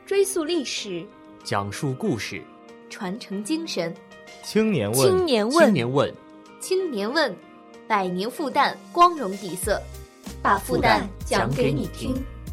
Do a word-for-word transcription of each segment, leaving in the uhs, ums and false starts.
追溯历史， 讲述故事， 传承精神。 青年问， 青年问， 青年问， 青年问，百年复旦，光荣底色，把复旦讲给你听。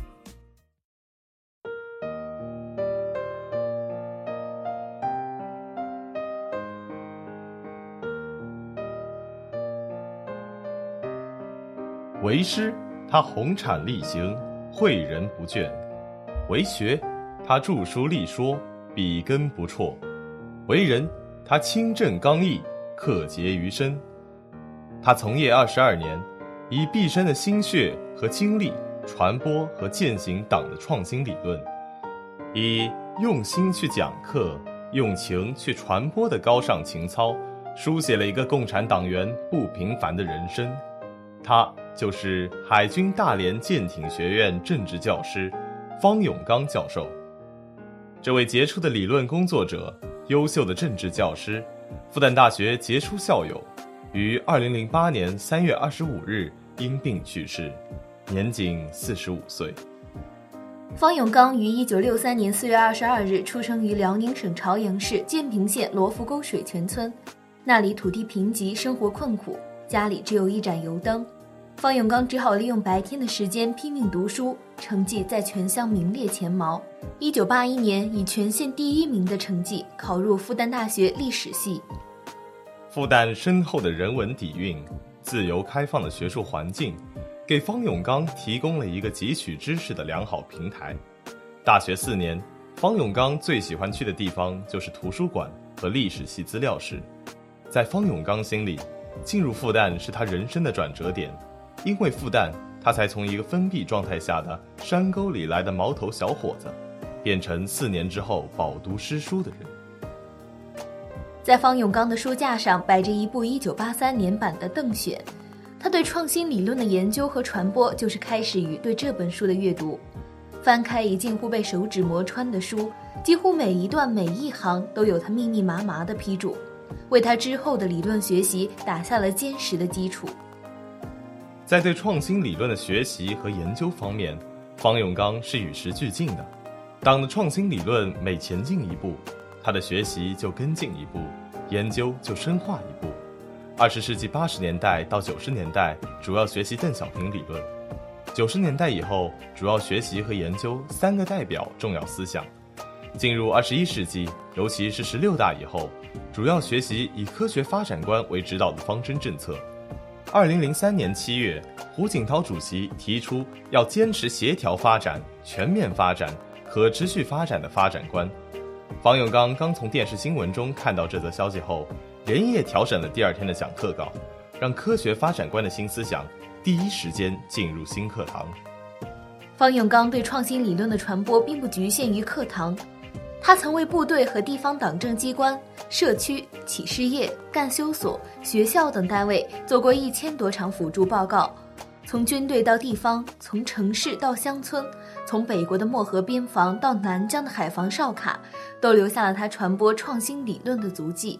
为师，他鸿产力行，诲人不倦；为学，他著书立说，笔耕不辍；为人，他清正刚毅，克节于身。他从业二十二年，以毕生的心血和精力传播和践行党的创新理论，以用心去讲课、用情去传播的高尚情操，书写了一个共产党员不平凡的人生。他就是海军大连舰艇学院政治教师方永刚教授。这位杰出的理论工作者，优秀的政治教师，复旦大学杰出校友，于二零零八年三月二十五日因病去世，年仅四十五岁。 方永刚于一九六三年四月二十二日出生于辽宁省朝阳市建平县罗浮沟水泉村，那里土地贫瘠，生活困苦，家里只有一盏油灯。方永刚只好利用白天的时间拼命读书，成绩在全乡名列前茅。一九八一年以全县第一名的成绩考入复旦大学历史系。 复旦深厚的人文底蕴、自由开放的学术环境，给方永刚提供了一个汲取知识的良好平台。大学四年，方永刚最喜欢去的地方就是图书馆和历史系资料室。在方永刚心里，进入复旦是他人生的转折点，因为复旦，他才从一个封闭状态下的山沟里来的毛头小伙子，变成四年之后饱读诗书的人。 在方永刚的书架上摆着一部一九八三年版的《邓选》，他对创新理论的研究和传播就是开始于对这本书的阅读。翻开已近乎被手指磨穿的书，几乎每一段每一行都有他密密麻麻的批注，为他之后的理论学习打下了坚实的基础。 在对创新理论的学习和研究方面，方永刚是与时俱进的。党的创新理论每前进一步，他的学习就跟进一步，研究就深化一步。二十世纪八十年代到九十年代，主要学习邓小平理论；九十年代以后，主要学习和研究三个代表重要思想。进入二十一世纪，尤其是十六大以后，主要学习以科学发展观为指导的方针政策。二零零三年七月，胡锦涛主席提出要坚持协调发展、全面发展、可持续发展的发展观。方永刚刚从电视新闻中看到这则消息后，连夜调整了第二天的讲课稿，让科学发展观的新思想第一时间进入新课堂。 方永刚对创新理论的传播并不局限于课堂，他曾为部队和地方党政机关、社区、企事业、干休所、学校等单位做过一千多场辅助报告，从军队到地方，从城市到乡村，从北国的漠河边防到南疆的海防哨卡，都留下了他传播创新理论的足迹。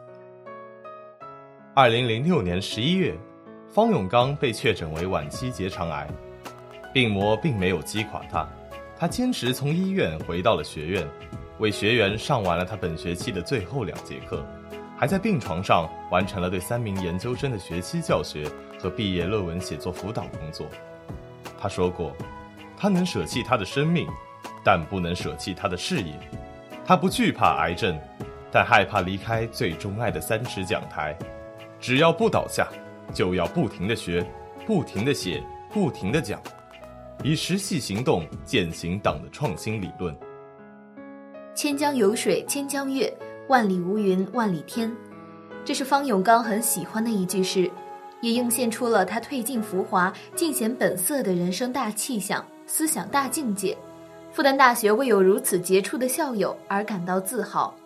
二零零六年十一月，方永刚被确诊为晚期结肠癌，病魔并没有击垮他，他坚持从医院回到了学院，为学员上完了他本学期的最后两节课，还在病床上完成了对三名研究生的学期教学和毕业论文写作辅导工作。他说过，他能舍弃他的生命，但不能舍弃他的事业。他不惧怕癌症，但害怕离开最钟爱的三尺讲台。只要不倒下，就要不停地学，不停地写，不停地讲，以实际行动践行党的创新理论。 千江有水千江月，万里无云万里天，这是方永刚很喜欢的一句诗，也映现出了他褪尽浮华、尽显本色的人生大气象、思想大境界。复旦大学为有如此杰出的校友而感到自豪。